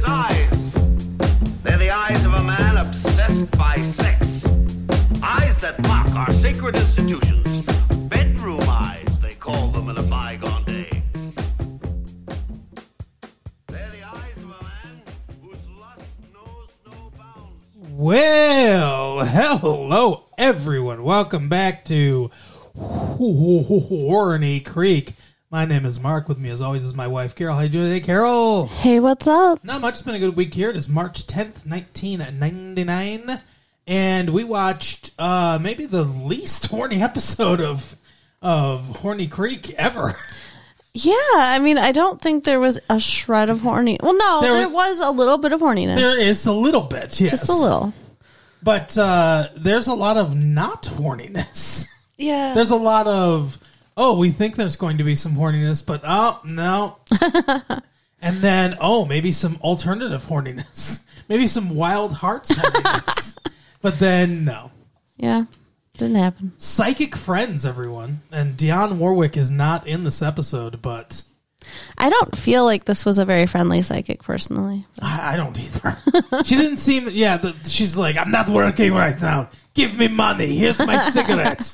eyes. They're the eyes of a man obsessed by sex. Eyes that mock our sacred institutions. Bedroom eyes, they call them in a bygone day. They're the eyes of a man whose lust knows no bounds. Well, hello everyone. Welcome back to Horny Creek. My name is Mark. With me as always is my wife Carol. How you doing today, Carol? Hey, what's up? Not much. It's been a good week here. It is March 10th, 1999. And we watched maybe the least horny episode of Horny Creek ever. Yeah, I mean, I don't think there was a shred of horny. Well, no, there was a little bit of horniness. There is a little bit, yes. Just a little. But there's a lot of not horniness. Yeah. There's a lot of, we think there's going to be some horniness, but no. And then, maybe some alternative horniness. Maybe some Wild Hearts horniness. But then, no. Yeah, didn't happen. Psychic Friends, everyone. And Dionne Warwick is not in this episode, but I don't feel like this was a very friendly psychic, personally. I don't either. She didn't seem, she's like, I'm not working right now. Give me money. Here's my cigarettes.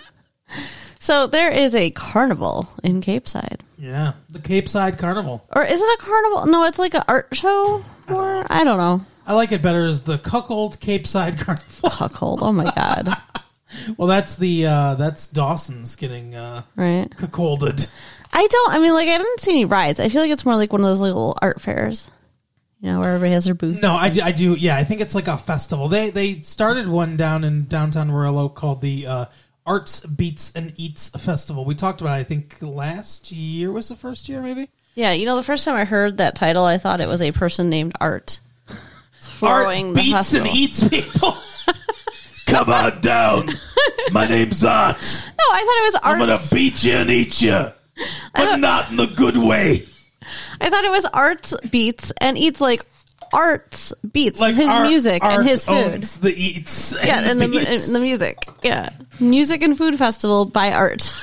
So there is a carnival in Cape Side. Yeah, the Cape Side Carnival. Or is it a carnival? No, it's like an art show. Or I don't know. I like it better as the Cuckold Cape Side Carnival. Cuckold. Oh my god. Well, that's Dawson's getting right. cuckolded. I didn't see any rides. I feel like it's more like one of those little art fairs. You know, where everybody has their booths. No, I do. Yeah, I think it's like a festival. They started one down in downtown Royal Oak called the Arts, Beats, and Eats Festival. We talked about it, I think, last year was the first year, maybe? Yeah, you know, the first time I heard that title, I thought it was a person named Art. Art, Beats, and Eats people. Come on down. My name's Art. No, I thought it was Art. I'm going to beat you and eat you. But not in the good way. I thought it was Arts, Beats, and Eats like Arts, Beats, like his music and his food. Owns the Eats and yeah, and the Beats. the music. Yeah. Music and Food Festival by Art.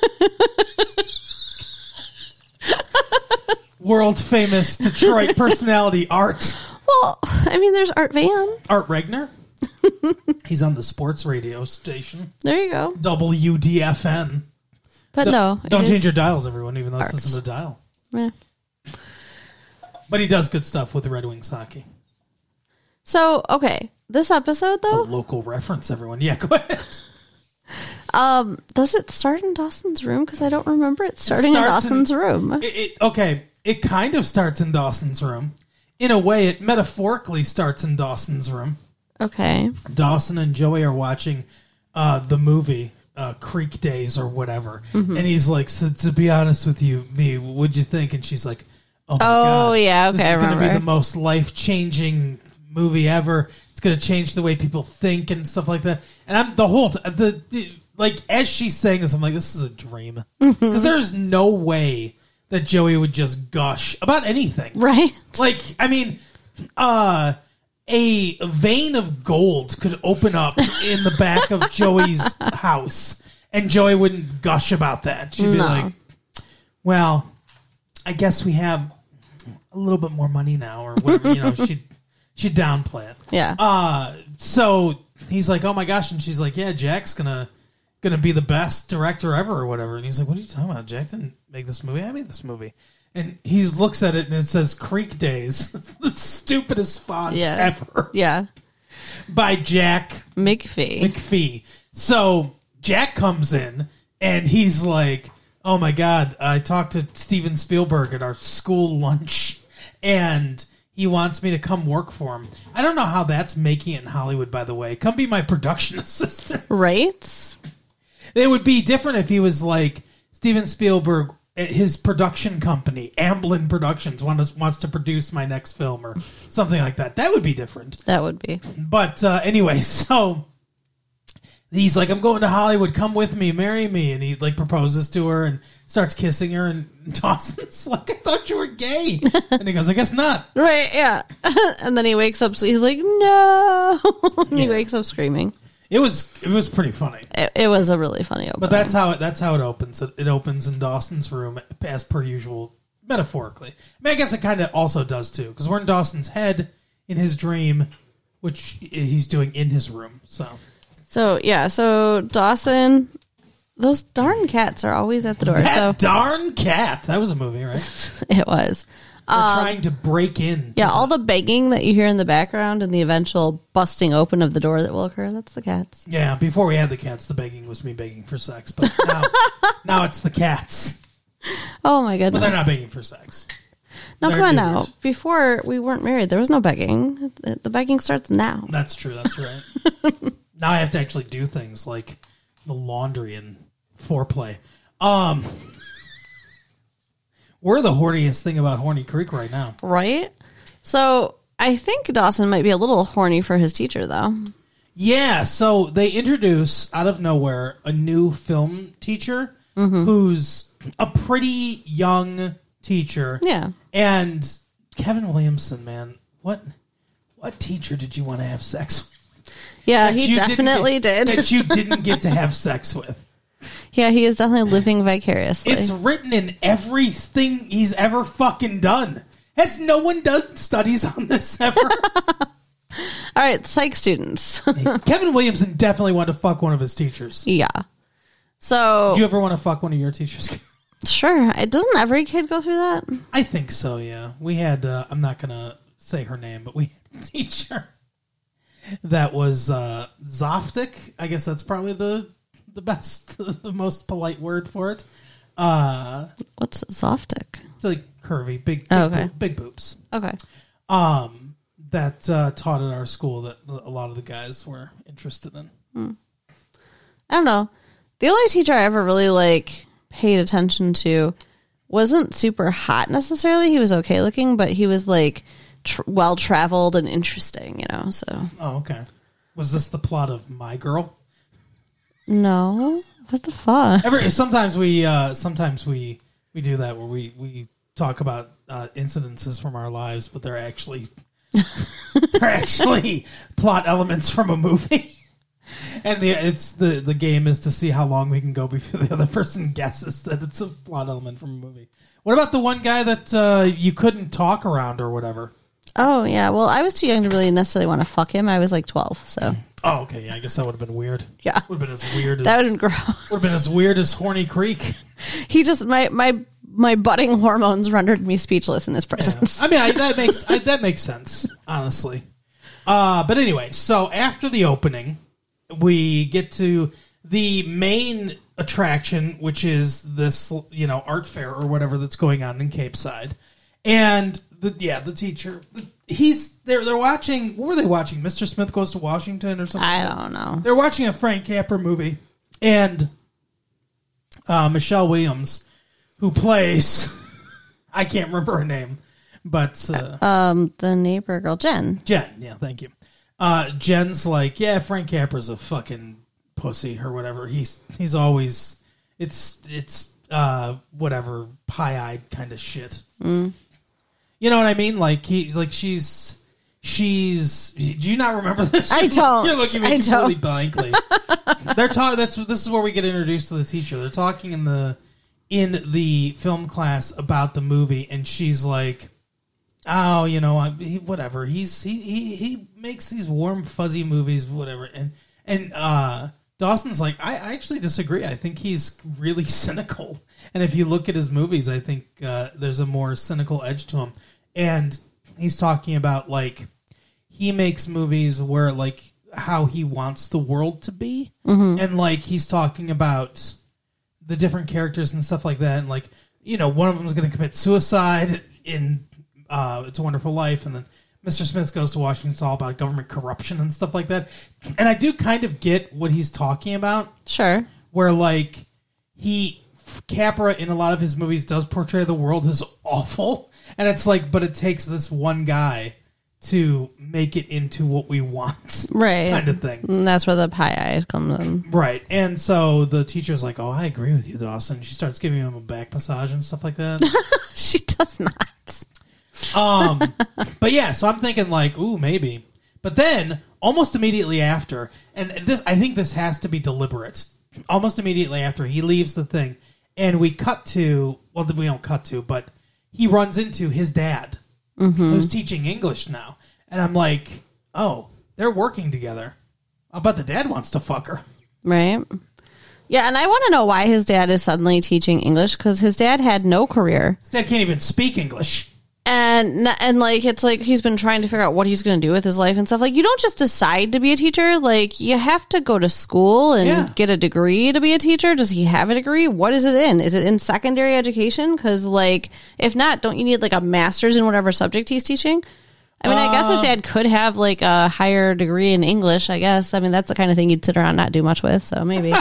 World famous Detroit personality Art. Well, I mean, there's Art Van. Art Regner. He's on the sports radio station. There you go. WDFN. But don't change your dials, everyone, even though this isn't a dial. Yeah. But he does good stuff with the Red Wings hockey. So, okay. This episode, though? It's a local reference, everyone. Yeah, go ahead. Does it start in Dawson's room? Because I don't remember it starting in Dawson's room. It kind of starts in Dawson's room. In a way, it metaphorically starts in Dawson's room. Okay. Dawson and Joey are watching the movie Creek Days or whatever. Mm-hmm. And he's like, so to be honest with you, what'd you think? And she's like, oh my God. Yeah, okay, this is going to be the most life-changing movie ever. It's going to change the way people think and stuff like that. And I'm the whole as she's saying this, I'm like, this is a dream. Because there's no way that Joey would just gush about anything. Right. Like, I mean, a vein of gold could open up in the back of Joey's house, and Joey wouldn't gush about that. She'd be like, well, I guess we have a little bit more money now, or whatever. You know, she'd downplay it. Yeah. So he's like, oh my gosh, and she's like, yeah, Jack's gonna be the best director ever, or whatever. And he's like, what are you talking about? Jack didn't make this movie. I made this movie. And he looks at it and it says Creek Days. The stupidest font ever. Yeah. By Jack McPhee. So Jack comes in and he's like, oh my God, I talked to Steven Spielberg at our school lunch and he wants me to come work for him. I don't know how that's making it in Hollywood, by the way. Come be my production assistant. Right? It would be different if he was like Steven Spielberg. His production company, Amblin Productions, wants to produce my next film or something like that. That would be different. That would be. But anyway, so he's like, I'm going to Hollywood. Come with me. Marry me. And he like proposes to her and starts kissing her. And Dawson's like, I thought you were gay. And he goes, I guess not. Right, yeah. And then he wakes up. So he's like, no. And he wakes up screaming. It was pretty funny. It was a really funny opening. But that's how it opens. It opens in Dawson's room as per usual. metaphorically. I mean, I guess it kind of also does too, because we're in Dawson's head in his dream, which he's doing in his room. So Dawson, those darn cats are always at the door. Darn cat. That was a movie, right? It was. They're trying to break in. Yeah, all the begging that you hear in the background and the eventual busting open of the door that will occur, that's the cats. Yeah, before we had the cats, the begging was me begging for sex. But now it's the cats. Oh, my goodness. But they're not begging for sex. No, come on now. Before we weren't married, there was no begging. The begging starts now. That's true. That's right. Now I have to actually do things like the laundry and foreplay. We're the horniest thing about Horny Creek right now. Right? So I think Dawson might be a little horny for his teacher, though. Yeah, so they introduce, out of nowhere, a new film teacher who's a pretty young teacher. Yeah. And Kevin Williamson, man, what teacher did you want to have sex with? Yeah, he definitely did. That you didn't get to have sex with. Yeah, he is definitely living vicariously. It's written in everything he's ever fucking done. Has no one done studies on this ever? All right, psych students. Kevin Williamson definitely wanted to fuck one of his teachers. Yeah. So, did you ever want to fuck one of your teachers? Sure. Doesn't every kid go through that? I think so, yeah. We had, I'm not going to say her name, but we had a teacher that was Zoftic. I guess that's probably the best, the most polite word for it. What's Zoftic? It's like curvy, big big boobs. Okay. That taught at our school that a lot of the guys were interested in. I don't know. The only teacher I ever really paid attention to wasn't super hot necessarily. He was okay looking, but he was well traveled and interesting, So. Oh, okay. Was this the plot of My Girl? No. What the fuck? Sometimes we do that where we talk about incidences from our lives, but they're actually plot elements from a movie. And the game is to see how long we can go before the other person guesses that it's a plot element from a movie. What about the one guy that you couldn't talk around or whatever? Oh, yeah. Well, I was too young to really necessarily want to fuck him. I was 12, so. Oh, okay. Yeah, I guess that would have been weird. Yeah. Would have been as weird as... That would have been gross. Would have been as weird as Horny Creek. He just... My budding hormones rendered me speechless in his presence. Yeah. I mean, that makes sense, honestly. But anyway, so after the opening, we get to the main attraction, which is this, art fair or whatever that's going on in Cape Side. And the teacher, they're watching, what were they watching? Mr. Smith Goes to Washington or something? I don't know. They're watching a Frank Capra movie. And Michelle Williams, who plays, I can't remember her name, but the neighbor girl, Jen. Jen, yeah, thank you. Jen's like, yeah, Frank Capra's a fucking pussy or whatever. He's always it's whatever pie-eyed kind of shit. You know what I mean? Like she's. Do you not remember this? I don't. You're looking at me completely blankly. They're talking. This is where we get introduced to the teacher. They're talking in the film class about the movie, and she's like, "Oh, whatever. He makes these warm, fuzzy movies, whatever." And Dawson's like, I actually disagree. I think he's really cynical, and if you look at his movies, I think there's a more cynical edge to him. And he's talking about he makes movies where how he wants the world to be, and he's talking about the different characters and stuff like that, and one of them is going to commit suicide in It's a Wonderful Life, and then Mr. Smith Goes to Washington. It's all about government corruption and stuff like that. And I do kind of get what he's talking about. Sure, where Capra in a lot of his movies does portray the world as awful, and it's but it takes this one guy to make it into what we want, right? Kind of thing. And that's where the pie-eyed comes in, right? And so the teacher's like, "Oh, I agree with you, Dawson." She starts giving him a back massage and stuff like that. She does not. But yeah, so I'm thinking ooh, maybe. But then almost immediately after, and I think this has to be deliberate. Almost immediately after he leaves the thing, and we cut to, well, we don't cut to, but he runs into his dad, who's teaching English now. And I'm like, oh, they're working together. I'll bet the dad wants to fuck her. Right. Yeah, and I want to know why his dad is suddenly teaching English, because his dad had no career. His dad can't even speak English. And like, it's like he's been trying to figure out what he's going to do with his life and stuff. Like, you don't just decide to be a teacher. Like, you have to go to school and get a degree to be a teacher. Does he have a degree? What is it in? Is it in secondary education? Because, like, if not, don't you need, like, a master's in whatever subject he's teaching? I mean, I guess his dad could have, like, a higher degree in English, I guess. I mean, that's the kind of thing you'd sit around and not do much with, so maybe.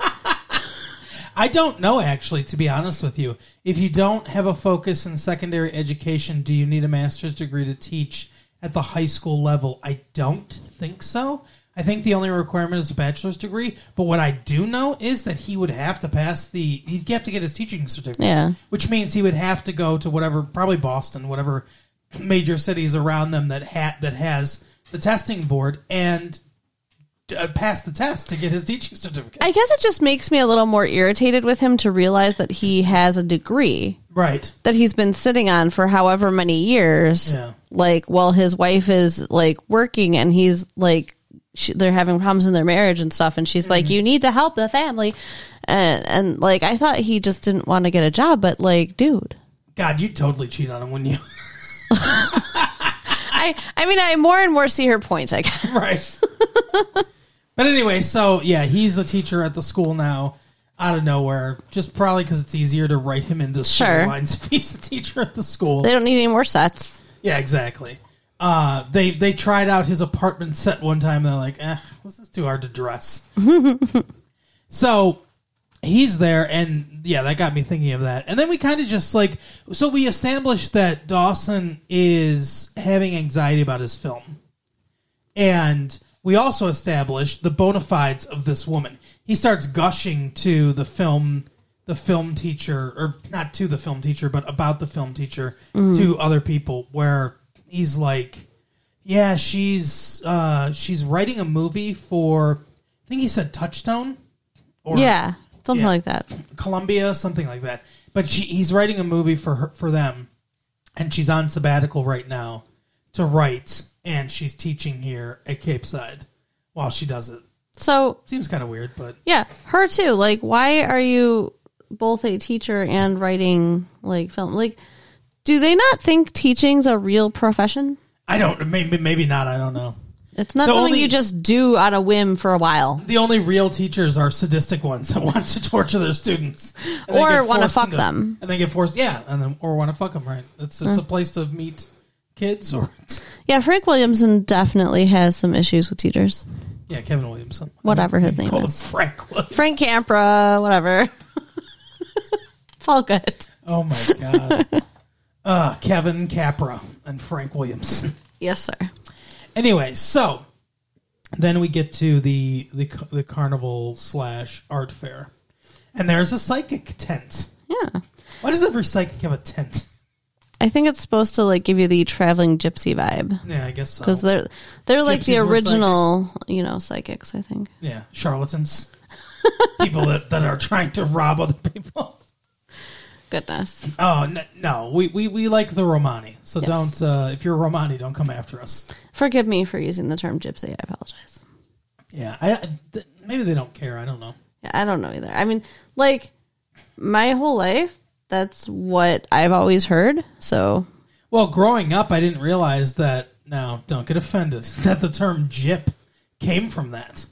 I don't know, actually, to be honest with you. If you don't have a focus in secondary education, do you need a master's degree to teach at the high school level? I don't think so. I think the only requirement is a bachelor's degree. But what I do know is that he would have to pass he'd have to get his teaching certificate. Yeah. Which means he would have to go to whatever, probably Boston, whatever major cities around them that has the testing board and pass the test to get his teaching certificate. I guess it just makes me a little more irritated with him to realize that he has a degree. Right. That he's been sitting on for however many years. Yeah. Like, while his wife is, like, working and he's, like, they're having problems in their marriage and stuff. And she's like, you need to help the family. And, like, I thought he just didn't want to get a job. But, like, dude. God, you'd totally cheat on him, wouldn't you? I mean, I more and more see her points, I guess. Right. But anyway, so, yeah, he's a teacher at the school now, out of nowhere, just probably because it's easier to write him into storylines if he's a teacher at the school. They don't need any more sets. Yeah, exactly. They tried out his apartment set one time, and they're like, this is too hard to dress. So he's there, and, yeah, that got me thinking of that. And then we kind of just, like, so we established that Dawson is having anxiety about his film. And we also established the bona fides of this woman. He starts gushing to the film teacher, or not to the film teacher, but about the film teacher to other people, where he's like, yeah, she's writing a movie for, I think he said Touchstone? Or, yeah, something like that. Columbia, something like that. But he's writing a movie for them, and she's on sabbatical right now to write, and she's teaching here at Cape Side while she does it. So seems kind of weird, but yeah, her too. Like, why are you both a teacher and writing, like, film? Like, do they not think teaching's a real profession? I don't. Maybe not. I don't know. It's not something you just do on a whim for a while. The only real teachers are sadistic ones that want to torture their students, or want to fuck them, and they get forced. Yeah, or want to fuck them. Right? It's a place to meet kids. Or yeah, Frank Williamson definitely has some issues with teachers. Yeah, Kevin Williamson, whatever his name is, Frank Capra, whatever. It's all good. Oh my god, Kevin Capra and Frank Williamson. Yes, sir. Anyway, so then we get to the carnival / art fair, and there's a psychic tent. Yeah. Why does every psychic have a tent? I think it's supposed to, like, give you the traveling gypsy vibe. Yeah, I guess so. Because they're like Gypsies the original, psychics, I think. Yeah, charlatans. People that are trying to rob other people. Goodness. Oh, no. We like the Romani. So yes. Don't, if you're a Romani, don't come after us. Forgive me for using the term gypsy. I apologize. Yeah, maybe they don't care. I don't know. Yeah, I don't know either. I mean, like, my whole life, that's what I've always heard. So, well, growing up, I didn't realize that. Now, don't get offended. That the term "gyp" came from that.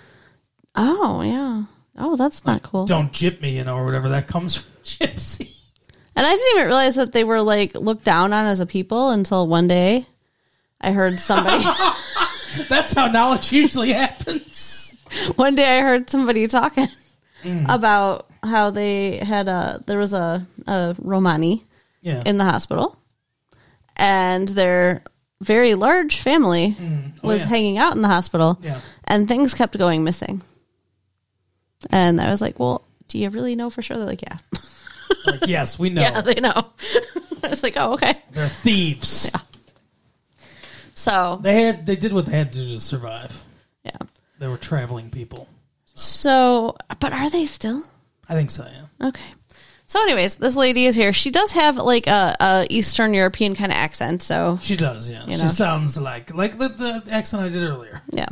Oh yeah. Oh, that's not cool. Don't gyp me, or whatever. That comes from gypsy. And I didn't even realize that they were, like, looked down on as a people until one day I heard somebody. That's how knowledge usually happens. One day I heard somebody talking about how they had there was a Romani in the hospital, and their very large family was hanging out in the hospital, and things kept going missing. And I was like, well, do you really know for sure? They're like, yeah. Like, yes, we know. Yeah, they know. I was like, oh, okay. They're thieves. Yeah. So they did what they had to do to survive. Yeah. They were traveling people. So, but are they still? I think so, yeah. Okay. So anyways, this lady is here. She does have like a Eastern European kind of accent, so she does, yeah. She sounds like the accent I did earlier. Yeah.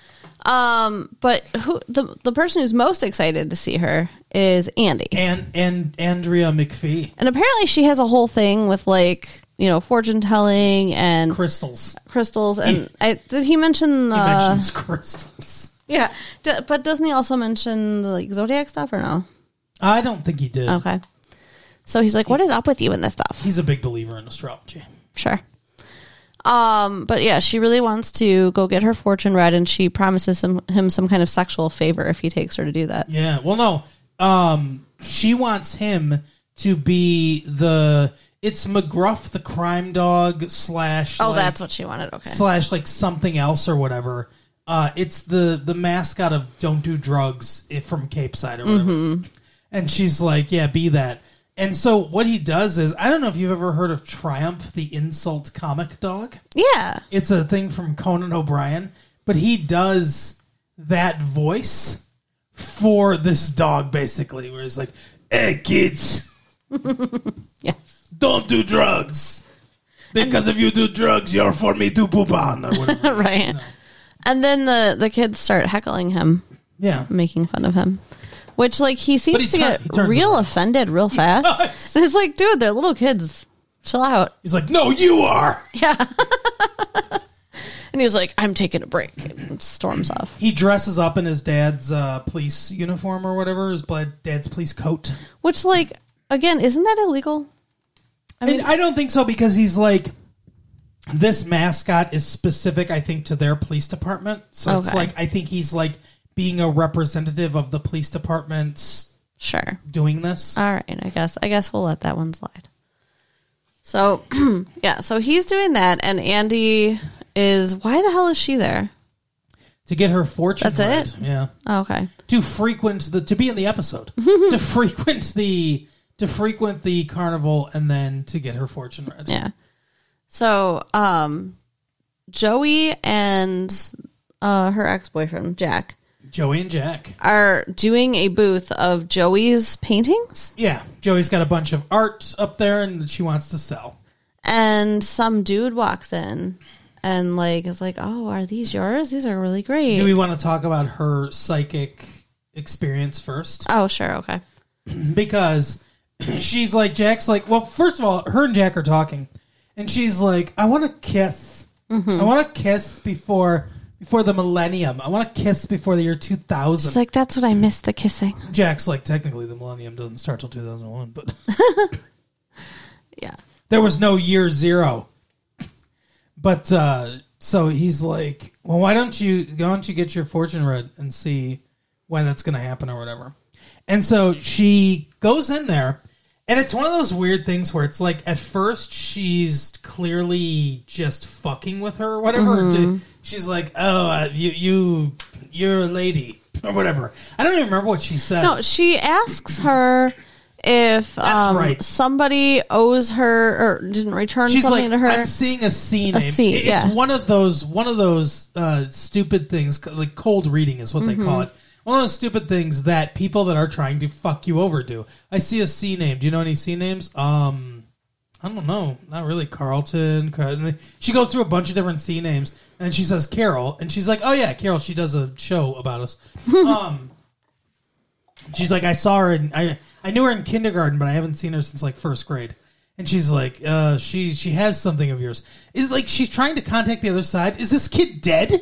But the person who's most excited to see her is Andy. And Andrea McPhee. And apparently she has a whole thing with like, fortune telling and crystals. And did he mention he mentions crystals. Yeah. But doesn't he also mention the like zodiac stuff or no? I don't think he did. Okay. So he's like, what is up with you and this stuff? He's a big believer in astrology. Sure. But yeah, she really wants to go get her fortune read, and she promises him some kind of sexual favor if he takes her to do that. Yeah. Well, no. She wants him to be it's McGruff the crime dog / that's what she wanted. Okay. / like something else or whatever. It's the mascot of Don't Do Drugs from Cape Side or whatever. Mm-hmm. And she's like, yeah, be that. And so what he does is, I don't know if you've ever heard of Triumph, the insult comic dog. Yeah. It's a thing from Conan O'Brien. But he does that voice for this dog, basically, where he's like, hey, kids. Yes. Don't do drugs. Because if you do drugs, you're for me to poop on. Or whatever. Right. And then the kids start heckling him. Yeah. Making fun of him. Which, like, he seems to get real offended real fast. And it's like, dude, they're little kids. Chill out. He's like, no, you are. Yeah. And he's like, I'm taking a break. And storms off. He dresses up in his dad's police uniform or whatever, his dad's police coat. Which, like, again, isn't that illegal? I don't think so, because he's like, this mascot is specific, I think, to their police department. So it's like, I think he's like, being a representative of the police department's doing this. All right, I guess we'll let that one slide. So, yeah, so he's doing that, and Andy is... Why the hell is she there? To get her fortune. That's it? Yeah. Oh, okay. To be in the episode. to frequent the carnival, and then to get her fortune read. Yeah. So, Joey and her ex-boyfriend, Jack... Joey and Jack are doing a booth of Joey's paintings. Yeah. Joey's got a bunch of art up there and she wants to sell. And some dude walks in and is like, oh, are these yours? These are really great. Do we want to talk about her psychic experience first? Oh, sure. Okay. Because she's like, Jack's like, well, first of all, her and Jack are talking. And she's like, I want to kiss. Mm-hmm. I want to kiss before the millennium. I want to kiss before the year 2000. She's like, that's what I miss, the kissing. Jack's like, technically the millennium doesn't start till 2001, but... Yeah. There was no year zero. But, so he's like, well, why don't you get your fortune read and see when that's going to happen or whatever. And so she goes in there, and it's one of those weird things where it's like, at first she's clearly just fucking with her or whatever. Mm-hmm. She's like, oh, you're a lady or whatever. I don't even remember what she says. No, she asks her if somebody owes her or didn't return something to her. I'm seeing a C name. It's one of those stupid things, like cold reading is what they call it. One of those stupid things that people that are trying to fuck you over do. I see a C name. Do you know any C names? I don't know. Not really. Carlton. She goes through a bunch of different C names, and she says Carol, and she's like, oh yeah, Carol. She does a show about us. She's like, I saw her, I knew her in kindergarten, but I haven't seen her since like first grade. And she's like, she has something of yours. Is like she's trying to contact the other side. Is this kid dead?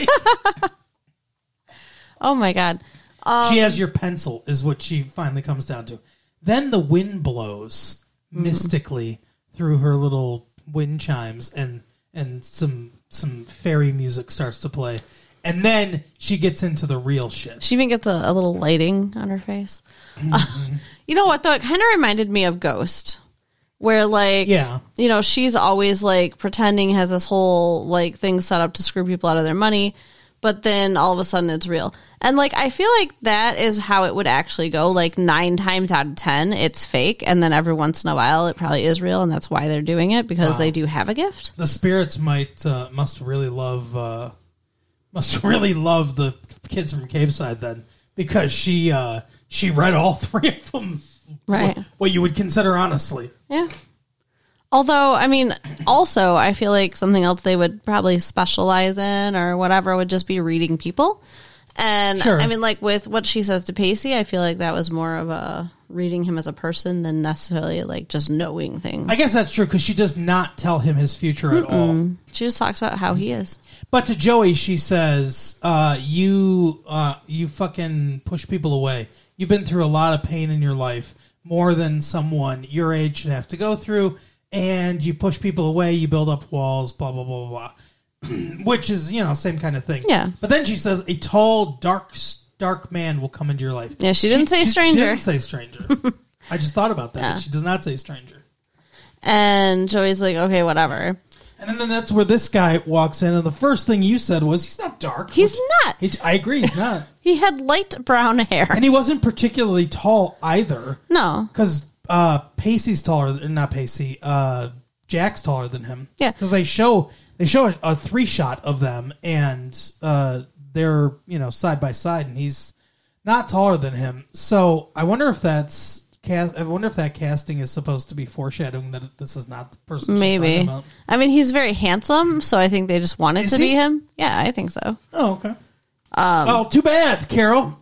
Oh my God. She has your pencil, is what she finally comes down to. Then the wind blows mystically through her little wind chimes, and some fairy music starts to play. And then she gets into the real shit. She even gets a little lighting on her face. You know what, though? It kind of reminded me of Ghost. Where, she's always, pretending, has this whole, thing set up to screw people out of their money. But then all of a sudden it's real. And, I feel like that is how it would actually go. 9 times out of 10, it's fake. And then every once in a while, it probably is real. And that's why they're doing it, because they do have a gift. The spirits must really love the kids from Caveside then. Because she read all 3 of them right. what you would consider honestly. Yeah. Although, I mean, also, I feel like something else they would probably specialize in or whatever would just be reading people. And, sure. I mean, like, with what she says to Pacey, I feel like that was more of a reading him as a person than necessarily, like, just knowing things. I guess that's true, because she does not tell him his future at all. She just talks about how he is. But to Joey, she says, you fucking push people away. You've been through a lot of pain in your life, more than someone your age should have to go through. And you push people away, you build up walls, blah, blah, blah, blah, blah. Which is, same kind of thing. Yeah. But then she says, a tall, dark man will come into your life. Yeah, she didn't say stranger. She didn't say stranger. I just thought about that. Yeah. She does not say stranger. And Joey's like, okay, whatever. And then that's where this guy walks in, and the first thing you said was, he's not dark. He's not. I agree, he's not. He had light brown hair. And he wasn't particularly tall either. No. Because Pacey's taller, not Pacey, Jack's taller than him. Yeah. Because they show a 3-shot of them, and they're, side by side, and he's not taller than him. So I wonder if that casting is supposed to be foreshadowing that this is not the person she's talking about. I mean, he's very handsome, so I think they just wanted to be him. Yeah, I think so. Oh, okay. Too bad, Carol.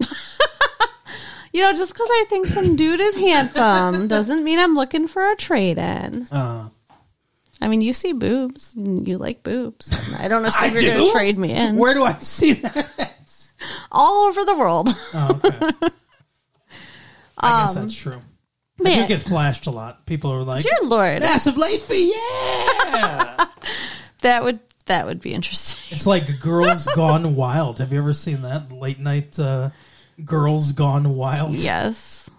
Just because I think some dude is handsome doesn't mean I'm looking for a trade-in. I mean, you see boobs. You like boobs. I don't assume you're going to trade me in. Where do I see that? All over the world. Oh, okay. I guess that's true. I do get flashed a lot. People are like, dear Lord. Massive late fee, yeah! That would be interesting. It's like Girls Gone Wild. Have you ever seen that? Late night Girls Gone Wild? Yes.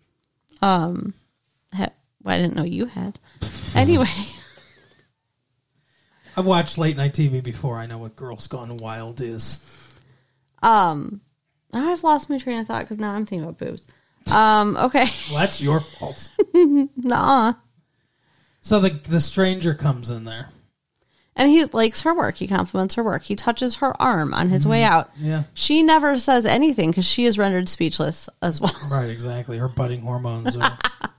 I didn't know you had. Anyway. I've watched late night TV before. I know what Girls Gone Wild is. I've lost my train of thought because now I'm thinking about boobs. Okay. Well, that's your fault. Nuh-uh. So the stranger comes in there. And he likes her work. He compliments her work. He touches her arm on his way out. Yeah. She never says anything because she is rendered speechless as well. Right, exactly. Her budding hormones are...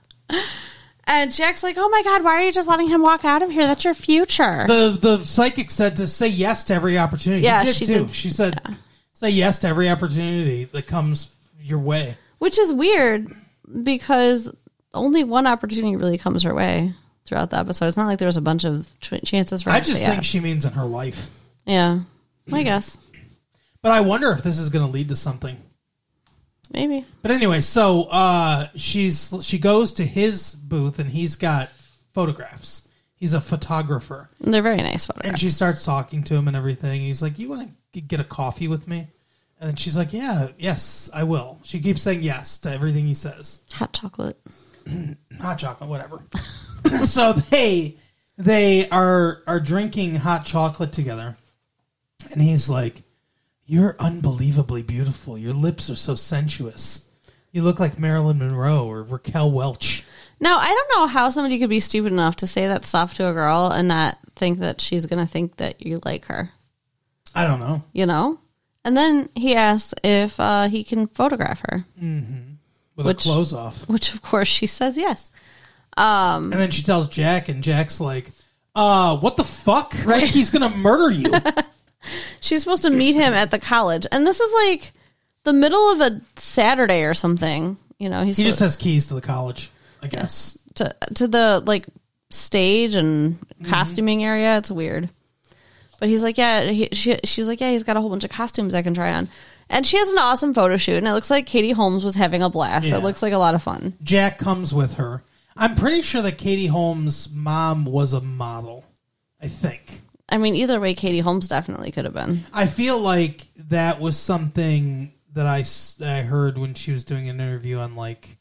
And Jack's like, oh my God, why are you just letting him walk out of here? That's your future. The psychic said to say yes to every opportunity. Yeah, she did. She said, say yes to every opportunity that comes your way. Which is weird because only one opportunity really comes her way throughout the episode. It's not like there was a bunch of chances for her to say yes. I just think she means in her life. Yeah, I guess. But I wonder if this is going to lead to something. Maybe. But anyway, so she goes to his booth, and he's got photographs. He's a photographer. And they're very nice photographs. And she starts talking to him and everything. He's like, you want to get a coffee with me? And she's like, yes, I will. She keeps saying yes to everything he says. Hot chocolate. Hot chocolate, whatever. So they are drinking hot chocolate together. And he's like, you're unbelievably beautiful. Your lips are so sensuous. You look like Marilyn Monroe or Raquel Welch. Now, I don't know how somebody could be stupid enough to say that stuff to a girl and not think that she's going to think that you like her. I don't know. And then he asks if he can photograph her. Mm-hmm. With her clothes off. Which, of course, she says yes. And then she tells Jack, and Jack's like, what the fuck? Right? Like, he's going to murder you. She's supposed to meet him at the college. And this is like the middle of a Saturday or something. He just has keys to the college, I guess. To the, like, stage and costuming area. It's weird. But he's like, she's like, he's got a whole bunch of costumes I can try on. And she has an awesome photo shoot, and it looks like Katie Holmes was having a blast. Yeah. It looks like a lot of fun. Jack comes with her. I'm pretty sure that Katie Holmes' mom was a model, I think. I mean, either way, Katie Holmes definitely could have been. I feel like that was something that I heard when she was doing an interview on, like,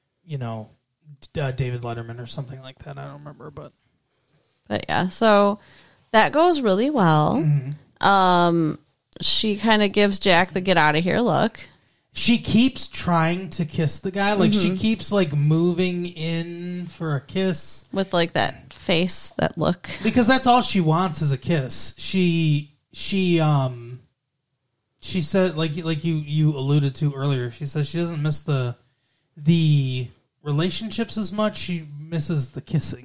David Letterman or something like that. I don't remember, but yeah, so that goes really well. Mm-hmm. She kind of gives Jack the get out of here look. She keeps trying to kiss the guy. Like, she keeps, like, moving in for a kiss. With, like, that face, that look. Because that's all she wants is a kiss. She said, like you alluded to earlier, she says she doesn't miss the relationships as much. She misses the kissing.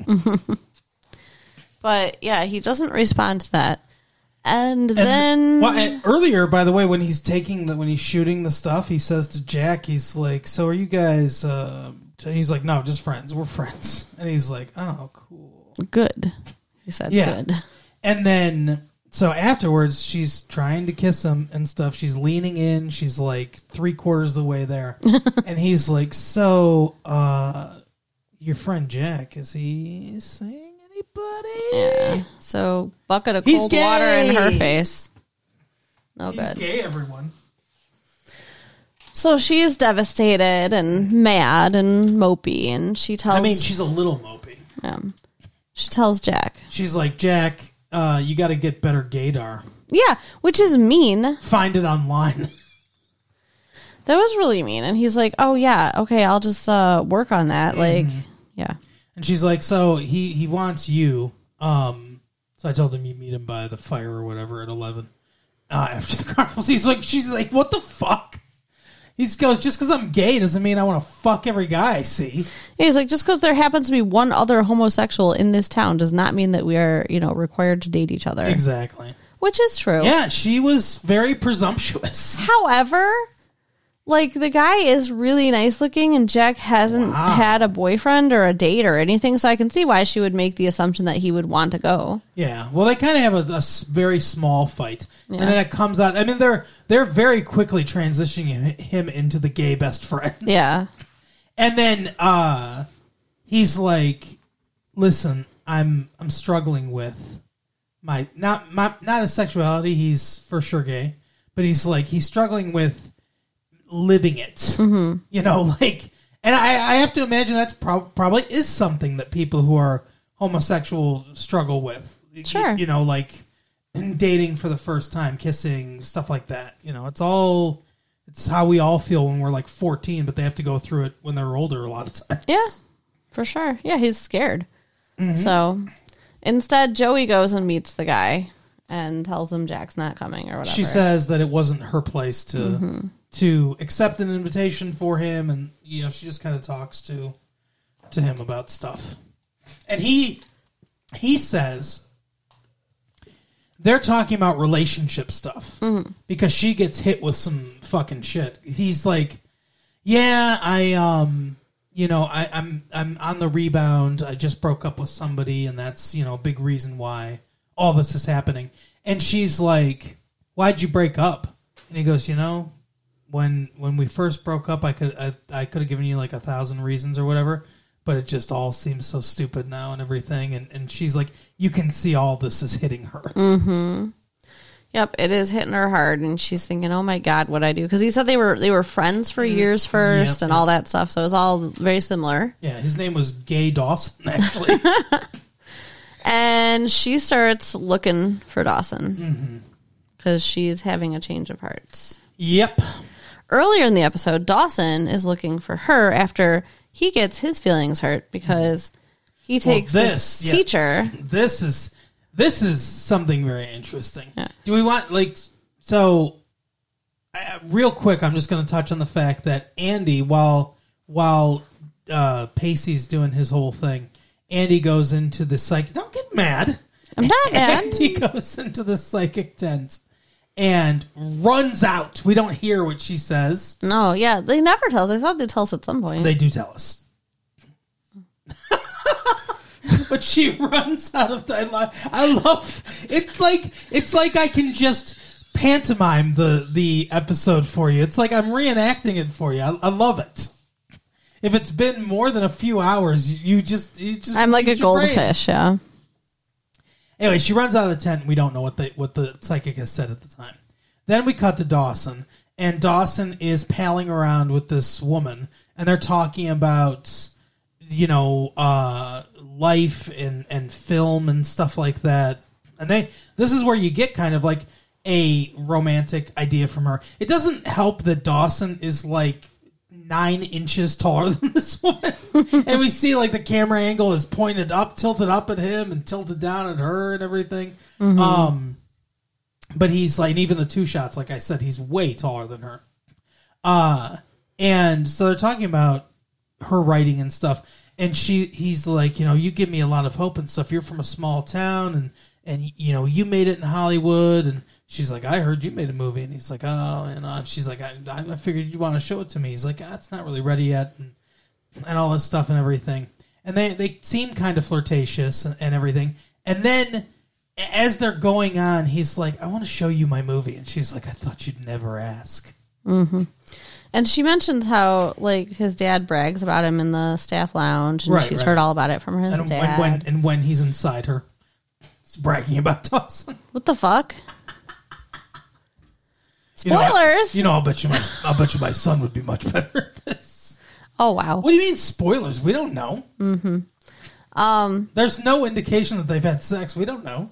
But yeah, he doesn't respond to that. And then earlier, by the way, when he's shooting the stuff, he says to Jack, he's like, "So are you guys?" He's like, "No, just friends. We're friends." And he's like, "Oh, cool, good." He said, "Good." And then, so afterwards, she's trying to kiss him and stuff. She's leaning in. She's like 3/4 of the way there, and he's like, "So, your friend Jack, is he seeing anybody?" Yeah. So bucket of cold water in her face. No He's good. Gay, everyone. So she is devastated and mad and mopey, and she tells. I mean, she's a little mopey. She tells Jack. She's like, "Jack, you got to get better gaydar. Yeah, which is mean. Find it online." That was really mean. And he's like, "Oh yeah, okay, I'll just work on that." Like, yeah. And she's like, "So he wants you." So I told him you meet him by the fire or whatever at 11 after the carnival. She's like, "What the fuck?" He goes, "Just because I'm gay doesn't mean I want to fuck every guy I see." Yeah, he's like, just because there happens to be one other homosexual in this town does not mean that we are, required to date each other. Exactly. Which is true. Yeah, she was very presumptuous. However, like, the guy is really nice looking, and Jack hasn't had a boyfriend or a date or anything, so I can see why she would make the assumption that he would want to go. Yeah, well, they kind of have a very small fight, and then it comes out. I mean, they're very quickly transitioning him into the gay best friend. Yeah, and then he's like, "Listen, I'm struggling with my not his sexuality. He's for sure gay, but he's struggling with living it." Mm-hmm. And I have to imagine that's probably is something that people who are homosexual struggle with. Sure. Dating for the first time, kissing, stuff like that. It's how we all feel when we're like 14, but they have to go through it when they're older a lot of times. Yeah, for sure. Yeah, he's scared. Mm-hmm. So instead, Joey goes and meets the guy and tells him Jack's not coming or whatever. She says that it wasn't her place to accept an invitation for him, and she just kind of talks to him about stuff. And he says they're talking about relationship stuff because she gets hit with some fucking shit. He's like, "Yeah, I'm on the rebound. I just broke up with somebody, and that's a big reason why all this is happening." And she's like, "Why'd you break up?" And he goes, When we first broke up, I could have given you like 1,000 reasons or whatever, but it just all seems so stupid now and everything. And she's like, you can see all this is hitting her. Mm-hmm. Yep, it is hitting her hard, and she's thinking, "Oh my God, what'd I do?" Because he said they were friends for years first, and all that stuff. So it was all very similar. Yeah, his name was Gay Dawson, actually. And she starts looking for Dawson because she's having a change of heart. Yep. Earlier in the episode, Dawson is looking for her after he gets his feelings hurt because he takes this teacher. This is something very interesting. Yeah. Do we want real quick? I'm just going to touch on the fact that Andy, while Pacey's doing his whole thing, Andy goes into the psychic. Don't get mad. I'm not mad. Andy goes into the psychic tent and runs out. We don't hear what she says. No, yeah, they never tell us. I thought they'd tell us at some point. They do tell us. But she runs out of the. I love. It's like I can just pantomime the episode for you. It's like I'm reenacting it for you. I love it. If it's been more than a few hours, you just. I'm like a goldfish. Brain. Yeah. Anyway, she runs out of the tent. And we don't know what the psychic has said at the time. Then we cut to Dawson, and Dawson is palling around with this woman, and they're talking about life and film and stuff like that. And this is where you get kind of like a romantic idea from her. It doesn't help that Dawson is like 9 inches taller than this woman. And we see like the camera angle is tilted up at him and tilted down at her and everything. Mm-hmm. But he's like, and even the 2 shots, like I said, he's way taller than her. And so they're talking about her writing and stuff. And he's like, you give me a lot of hope and stuff. You're from a small town, and you made it in Hollywood. And she's like, I heard you made a movie. And he's like, oh, and she's like, I figured you'd want to show it to me. He's like, it's not really ready yet, and all this stuff and everything. And they seem kind of flirtatious and everything. And then as they're going on, he's like, I want to show you my movie. And she's like, I thought you'd never ask. Mm-hmm. And she mentions how, like, his dad brags about him in the staff lounge, and she's heard all about it from his dad. And when he's inside her, he's bragging about Dawson. What the fuck? Spoilers. I'll bet you my son would be much better at this. Oh wow. What do you mean spoilers? We don't know. Mm-hmm. There's no indication that they've had sex. We don't know.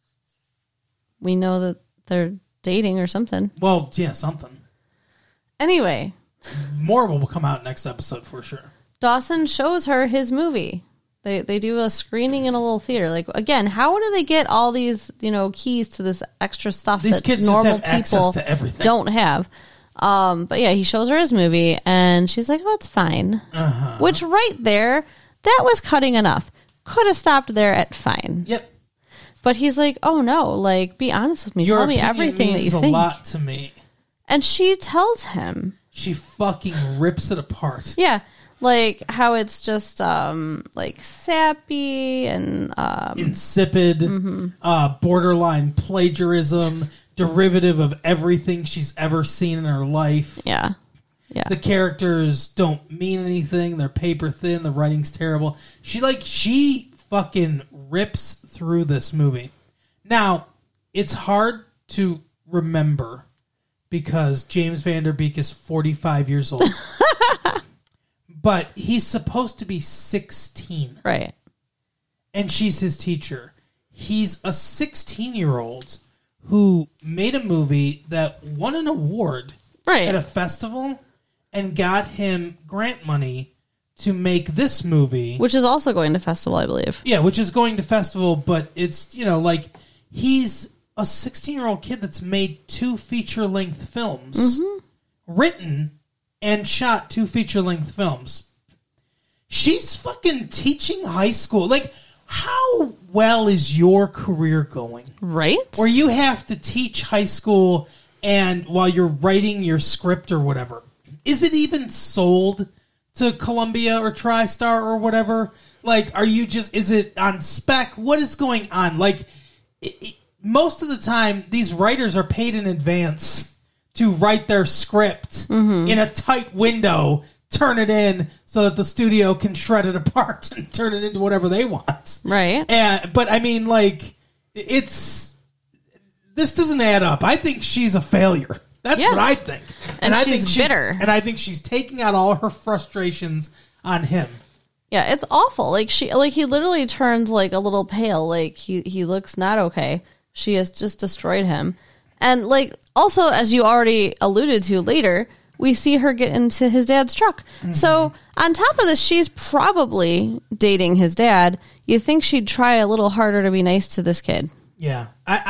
We know that they're dating or something. Well, yeah, something. Anyway. More will come out next episode for sure. Dawson shows her his movie. They do a screening in a little theater. Like, again, how do they get all these, keys to this extra stuff these that kids normal just have people access to everything. Don't have? But yeah, he shows her his movie, and she's like, oh, it's fine. Uh-huh. Which right there, that was cutting enough. Could have stopped there at fine. Yep. But he's like, oh no, like, be honest with me. Tell me everything that you think. Means a lot to me. And she tells him. She fucking rips it apart. Yeah. Like how it's just like sappy and insipid, borderline plagiarism, derivative of everything she's ever seen in her life. Yeah. Yeah. The characters don't mean anything. They're paper thin. The writing's terrible. She fucking rips through this movie. Now, it's hard to remember because James Van Der Beek is 45 years old. But he's supposed to be 16. Right. And she's his teacher. He's a 16-year-old who made a movie that won an award at a festival and got him grant money to make this movie. Which is also going to festival, I believe. Yeah, which is going to festival, but it's, he's a 16-year-old kid that's made 2 feature-length films. Written and shot 2 feature-length films. She's fucking teaching high school. Like, how well is your career going? Right? Or you have to teach high school and while you're writing your script or whatever. Is it even sold to Columbia or TriStar or whatever? Like, is it on spec? What is going on? Like, most of the time, these writers are paid in advance to write their script in a tight window, turn it in so that the studio can shred it apart and turn it into whatever they want. Right. But I mean, this doesn't add up. I think she's a failure. That's what I think. And I think she's bitter. And I think she's taking out all her frustrations on him. Yeah, it's awful. Like he literally turns like a little pale. Like he looks not okay. She has just destroyed him. And also, as you already alluded to later, we see her get into his dad's truck. Mm-hmm. So on top of this, she's probably dating his dad. You think she'd try a little harder to be nice to this kid? Yeah,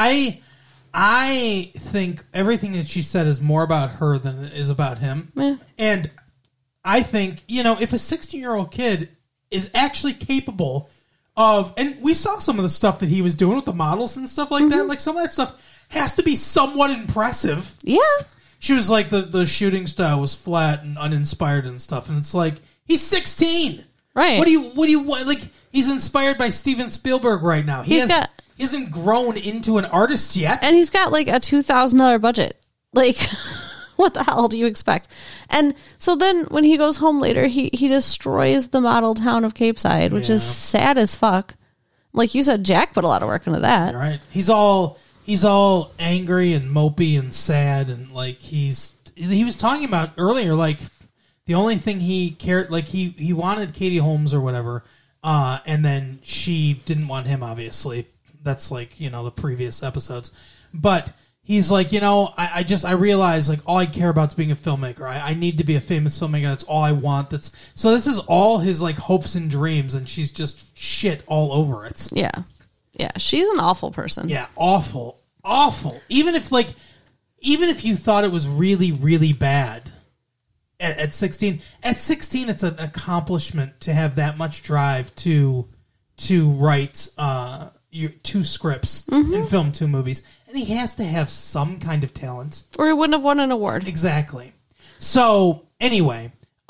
I think everything that she said is more about her than it is about him. Yeah. And I think if a 16-year-old kid is actually capable of, and we saw some of the stuff that he was doing with the models and stuff like that. Like some of that stuff has to be somewhat impressive. Yeah. She was like, the shooting style was flat and uninspired and stuff. And it's like, he's 16. Right. What do you want? Like, he's inspired by Steven Spielberg right now. He hasn't grown into an artist yet. And he's got like a $2,000 budget. Like, what the hell do you expect? And so then when he goes home later, he destroys the model town of Cape Side, which is sad as fuck. Like you said, Jack put a lot of work into that. Right. He's all angry and mopey and sad, and like he was talking about earlier, like the only thing he cared, like he wanted Katie Holmes or whatever, and then she didn't want him, obviously. That's like, the previous episodes. But he's like, I realize like all I care about is being a filmmaker. I need to be a famous filmmaker. That's all I want. So this is all his like hopes and dreams, and she's just shit all over it. Yeah. Yeah, she's an awful person. Yeah, awful. Even if you thought it was really, really bad, at 16. At 16, it's an accomplishment to have that much drive to write 2 scripts and film 2 movies. And he has to have some kind of talent. Or he wouldn't have won an award. Exactly. So, anyway,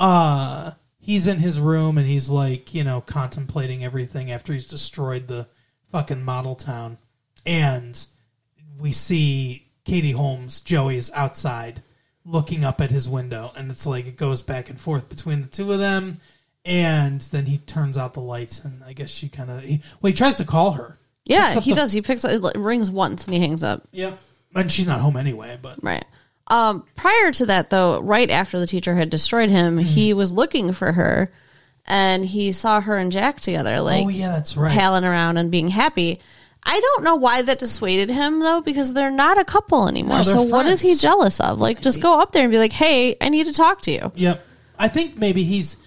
he's in his room and he's like, contemplating everything after he's destroyed the fucking model town. And we see Katie Holmes, Joey's outside, looking up at his window. And it's like it goes back and forth between the two of them. And then he turns out the lights. And I guess she kind of... he tries to call her. Yeah, he does. He picks up, it rings once and he hangs up. Yeah. And she's not home anyway, but... Right. Prior to that, though, right after the teacher had destroyed him, he was looking for her, and he saw her and Jack together, like, oh, yeah, that's right, palling around and being happy. I don't know why that dissuaded him, though, because they're not a couple anymore. No, so friends. What is he jealous of? Like, just go up there and be like, hey, I need to talk to you. Yep. I think maybe he's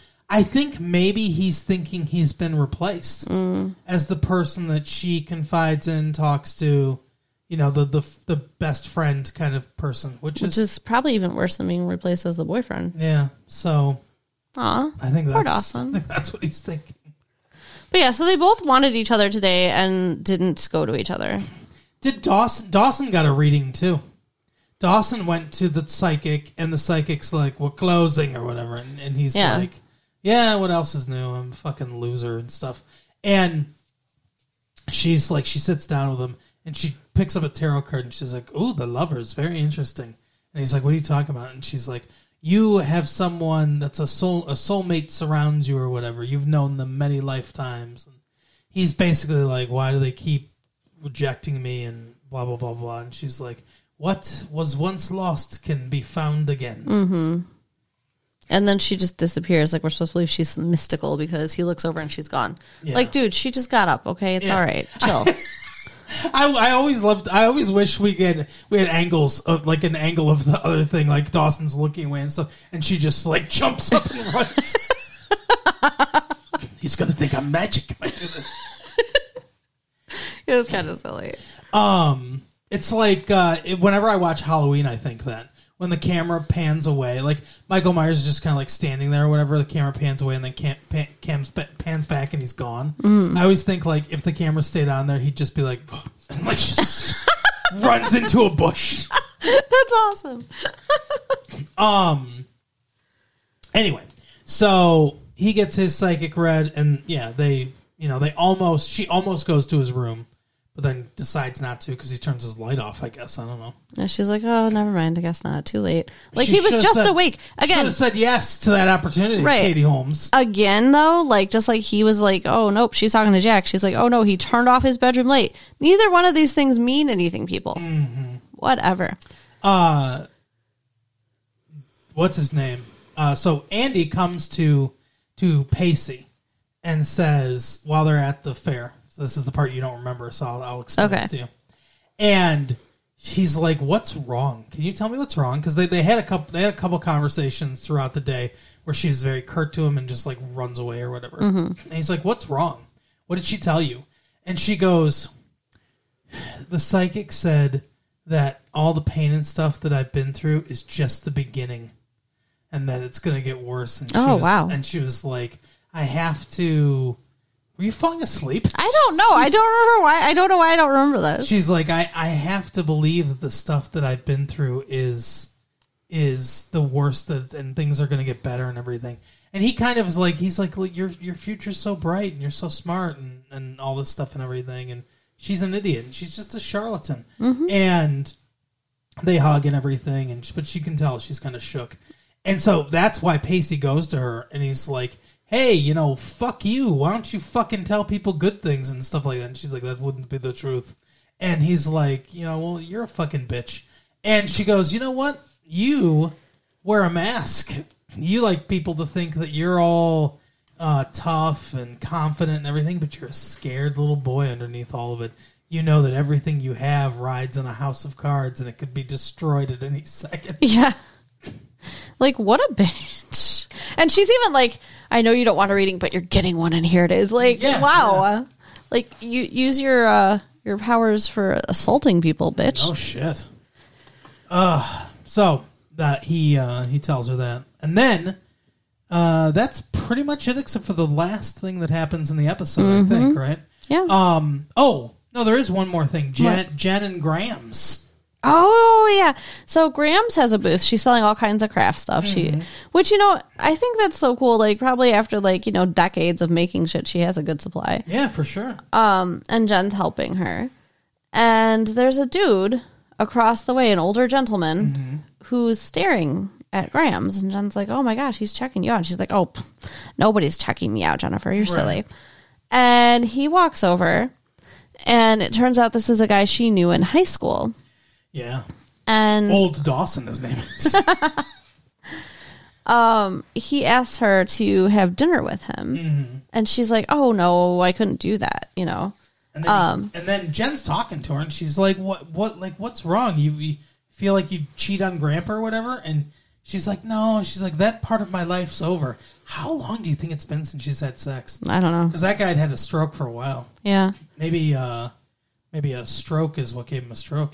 thinking he's been replaced as the person that she confides in, talks to, the best friend kind of person, which is probably even worse than being replaced as the boyfriend. Yeah. So, I think poor Dawson. I think that's what he's thinking. But yeah, so they both wanted each other today and didn't go to each other. Did Dawson got a reading too? Dawson went to the psychic, and the psychic's like, "We're closing" or whatever, and he's like, "Yeah, what else is new? I'm a fucking loser and stuff." And she's like, she sits down with him, and she picks up a tarot card, and she's like, "Ooh, the Lovers, very interesting." And he's like, "What are you talking about?" And she's like, "You have someone that's a soulmate surrounds you or whatever. You've known them many lifetimes." And he's basically like, "Why do they keep rejecting me?" And blah, blah, blah, blah. And she's like, "What was once lost can be found again." Mm-hmm. And then she just disappears. Like, we're supposed to believe she's mystical because he looks over and she's gone. Yeah. Like, dude, she just got up, okay? It's all right. Chill. I always wish we had angles of, like, an angle of the other thing, like Dawson's looking away and stuff, and she just like jumps up and runs. He's gonna think I'm magic if I do this. It was kind of silly. It's like whenever I watch Halloween, I think that when the camera pans away, like Michael Myers is just kind of like standing there or whatever, the camera pans away and then pans back and he's gone. I always think like if the camera stayed on there, he'd just be like, and like just runs into a bush. That's awesome. Anyway, so he gets his psychic read, and yeah, she almost goes to his room. But then decides not to because he turns his light off, I guess. I don't know. And she's like, oh, never mind. I guess not. Too late. Like, he was just awake. Again. Should have said yes to that opportunity, right. Katie Holmes. Again, though, like, just like he was like, oh, nope, she's talking to Jack. She's like, oh, no, he turned off his bedroom light. Neither one of these things mean anything, people. Mm-hmm. Whatever. What's his name? So Andy comes to Pacey and says, while they're at the fair, this is the part you don't remember, so I'll explain it to you. And he's like, "What's wrong? Can you tell me what's wrong?" Because they had a couple conversations throughout the day where she's very curt to him and just like runs away or whatever. Mm-hmm. And he's like, "What's wrong? What did she tell you?" And she goes, "The psychic said that all the pain and stuff that I've been through is just the beginning, and that it's going to get worse." And wow! And she was like, "I have to." Were you falling asleep? I don't know. I don't remember why. I don't know why I don't remember this. She's like, I have to believe that the stuff that I've been through is the worst, and things are going to get better and everything. And he kind of is like, he's like, your future's so bright and you're so smart and all this stuff and everything. And she's an idiot. And she's just a charlatan. Mm-hmm. And they hug and everything. But she can tell she's kind of shook. And so that's why Pacey goes to her and he's like, hey, fuck you. Why don't you fucking tell people good things and stuff like that? And she's like, that wouldn't be the truth. And he's like, well, you're a fucking bitch. And she goes, you know what? You wear a mask. You like people to think that you're all tough and confident and everything, but you're a scared little boy underneath all of it. You know that everything you have rides on a house of cards and it could be destroyed at any second. Yeah. Like, what a bitch. And she's even like, I know you don't want a reading, but you're getting one, and here it is. Like, wow. Yeah. Like, you use your powers for assaulting people, bitch. Oh, shit. So, that he tells her that. And then that's pretty much it except for the last thing that happens in the episode, I think, right? Yeah. Oh, no, there is one more thing. Jen and Grams. Oh, yeah. So Grams has a booth. She's selling all kinds of craft stuff. Which, I think that's so cool. Like, probably after, decades of making shit, she has a good supply. Yeah, for sure. And Jen's helping her. And there's a dude across the way, an older gentleman, who's staring at Grams. And Jen's like, oh, my gosh, he's checking you out. And she's like, oh, nobody's checking me out, Jennifer. You're silly. And he walks over, and it turns out this is a guy she knew in high school. Yeah. And Old Dawson, his name is. He asked her to have dinner with him. And she's like, oh, no, I couldn't do that, And then Jen's talking to her, and she's like, what's wrong? You feel like you cheat on Grandpa or whatever? And she's like, no. She's like, that part of my life's over. How long do you think it's been since she's had sex? I don't know. Because that guy had a stroke for a while. Yeah. Maybe a stroke is what gave him a stroke.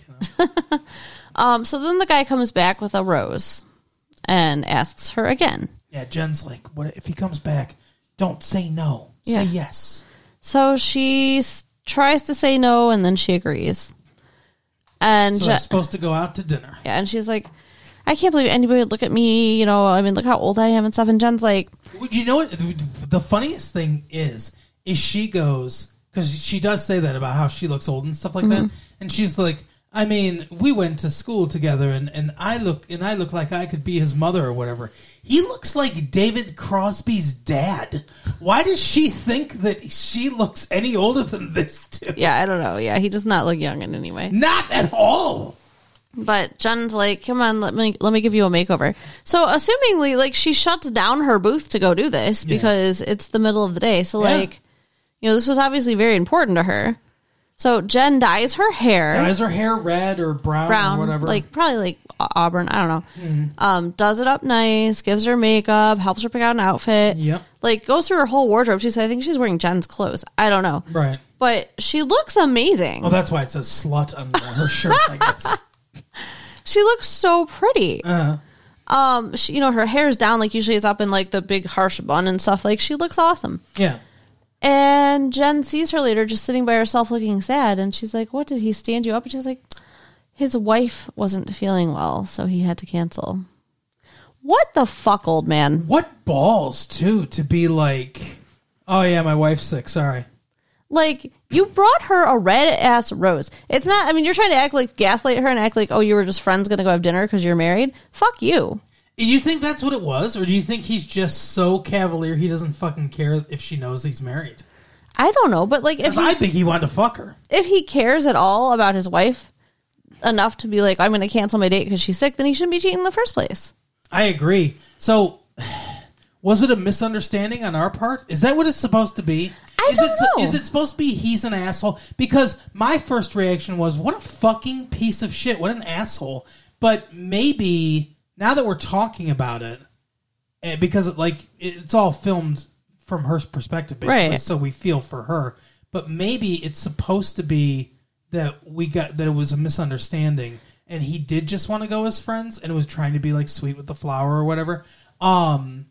So then the guy comes back with a rose and asks her again. Yeah, Jen's like, what if he comes back? Don't say no. Say yes. So she tries to say no, and then she agrees. And so they're supposed to go out to dinner. Yeah, and she's like, I can't believe anybody would look at me, look how old I am and stuff. And Jen's like... You know what? The funniest thing is she goes... Because she does say that about how she looks old and stuff like that. And she's like, I mean, we went to school together, and I look like I could be his mother or whatever. He looks like David Crosby's dad. Why does she think that she looks any older than this dude? Yeah, I don't know. Yeah, he does not look young in any way. Not at all. But Jen's like, come on, let me give you a makeover. So assumingly, she shuts down her booth to go do this because it's the middle of the day. So this was obviously very important to her. So Jen dyes her hair. Dyes her hair red or brown or whatever. Probably auburn. I don't know. Does it up nice, gives her makeup, helps her pick out an outfit. Yep. Goes through her whole wardrobe. I think she's wearing Jen's clothes. I don't know. Right. But she looks amazing. Well, that's why it says slut on her shirt, I guess. She looks so pretty. She, her hair's down. Usually it's up in the big harsh bun and stuff. She looks awesome. Yeah. And Jen sees her later just sitting by herself looking sad. And she's like, what, did he stand you up? And she's like, his wife wasn't feeling well, so he had to cancel. What the fuck, old man? What balls, too, to be like, oh, yeah, my wife's sick, sorry. You brought her a red-ass rose. It's not, you're trying to gaslight her and act like, oh, you were just friends going to go have dinner because you're married? Fuck you. Do you think that's what it was? Or do you think he's just so cavalier he doesn't fucking care if she knows he's married? I don't know, but I think he wanted to fuck her. If he cares at all about his wife enough to be like, I'm going to cancel my date because she's sick, then he shouldn't be cheating in the first place. I agree. So, was it a misunderstanding on our part? Is that what it's supposed to be? I don't know. Is it supposed to be he's an asshole? Because my first reaction was, what a fucking piece of shit. What an asshole. But maybe... Now that we're talking about it, because it's all filmed from her perspective, basically, right. So we feel for her. But maybe it's supposed to be that it was a misunderstanding, and he did just want to go as friends, and was trying to be sweet with the flower or whatever. And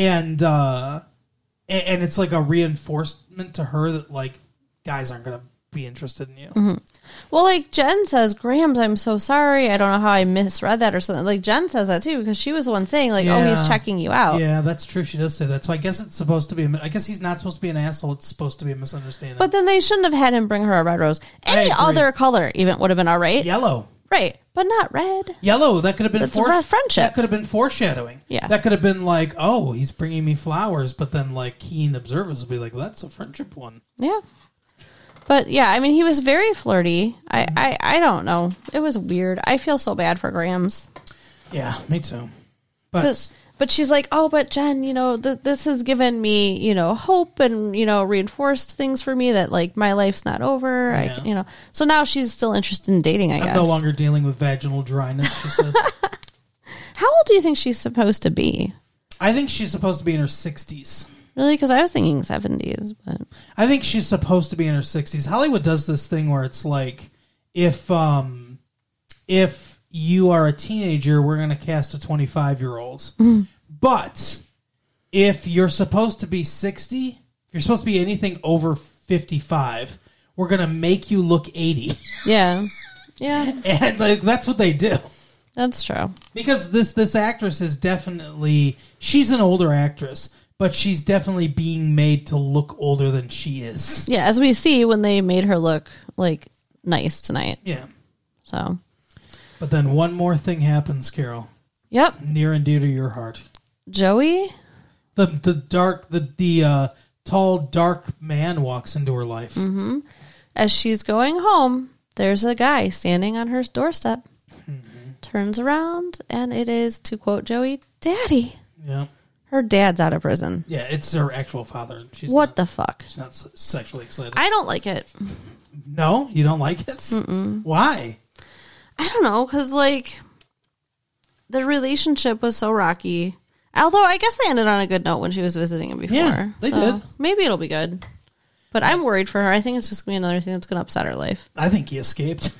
it's a reinforcement to her that guys aren't gonna be interested in you. Mm-hmm. Well, Jen says, Grams, I'm so sorry. I don't know how I misread that or something. Jen says that too because she was the one saying oh, he's checking you out. Yeah, that's true. She does say that. So I guess it's supposed to be. I guess he's not supposed to be an asshole. It's supposed to be a misunderstanding. But then they shouldn't have had him bring her a red rose. Any other color even would have been all right. Yellow. Right, but not red. Yellow. That could have been friendship. That could have been foreshadowing. Yeah. That could have been oh, he's bringing me flowers, but then keen observers will be well, that's a friendship one. Yeah. But yeah, he was very flirty. I don't know. It was weird. I feel so bad for Grams. Yeah, me too. But she's like, oh, but Jen, this has given me, hope and, reinforced things for me that my life's not over. Yeah. So now she's still interested in dating, I guess. I'm no longer dealing with vaginal dryness, she says. How old do you think she's supposed to be? I think she's supposed to be in her 60s. Really? Because I was thinking 70s, but I think she's supposed to be in her 60s. Hollywood does this thing where it's if you are a teenager, we're going to cast a 25-year-old. But if you're supposed to be 60, if you're supposed to be anything over 55, we're going to make you look 80. Yeah. Yeah. And like, that's what they do. That's true. Because this actress is definitely, she's an older actress, but she's definitely being made to look older than she is. Yeah, as we see when they made her look like nice tonight. Yeah. So. But then one more thing happens, Carol. Yep. Near and dear to your heart. Joey? The tall, dark man walks into her life. Mm-hmm. As she's going home, there's a guy standing on her doorstep. Mm-hmm. Turns around, and it is, to quote Joey, Daddy. Yeah. Her dad's out of prison. Yeah, it's her actual father. What the fuck? She's not sexually excited. I don't like it. No? You don't like it? Mm-mm. Why? I don't know, because, like, the relationship was so rocky. Although, I guess they ended on a good note when she was visiting him before. Yeah, they did. Maybe it'll be good. But I'm worried for her. I think it's just going to be another thing that's going to upset her life. I think he escaped.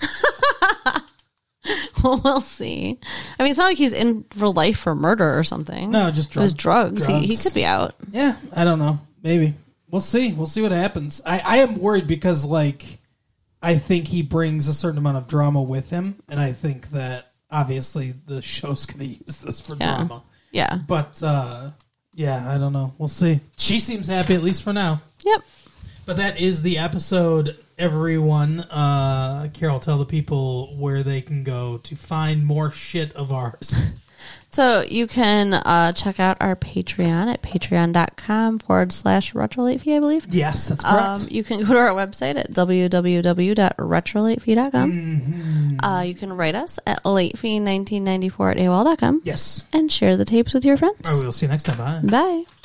Well, we'll see. I mean, it's not like he's in for life for murder or something. No, just drugs. It was drugs. He could be out. Yeah, I don't know. Maybe. We'll see. We'll see what happens. I am worried because, like, I think he brings a certain amount of drama with him, and I think that, obviously, the show's going to use this for drama. Yeah. But, yeah, I don't know. We'll see. She seems happy, at least for now. Yep. But that is the episode, everyone. Carol, tell the people where they can go to find more shit of ours. So you can check out our Patreon at patreon.com/retrolatefee, I believe. Yes, that's correct. You can go to our website at www.retrolatefee.com. Mm-hmm. You can write us at latefee1994 at AOL.com. Yes. And share the tapes with your friends. All right, we'll see you next time. Bye. Bye.